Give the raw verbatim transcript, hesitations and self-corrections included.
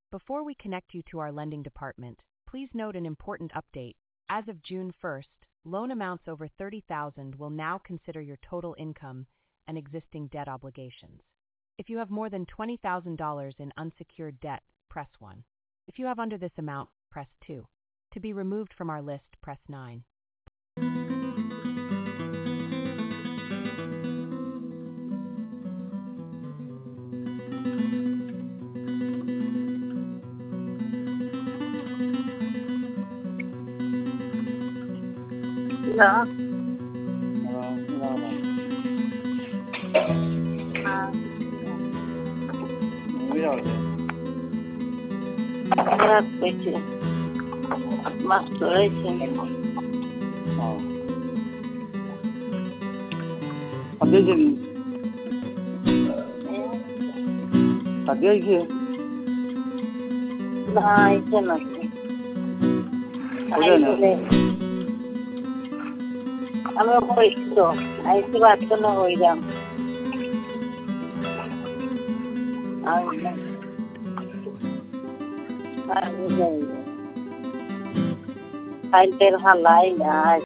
Before we connect you to our lending department, please note an important update. As of June first, loan amounts over thirty thousand dollars will now consider your total income and existing debt obligations. If you have more than twenty thousand dollars in unsecured debt, press one. If you have under this amount, press two. To be removed from our list, press nine. Hello. Здравствуйте. Здравствуйте. Подъедем. Подъедем. Да, иди на ты. আমি হইতো আইসি বাদ করলে হইলাম file টের হালাই না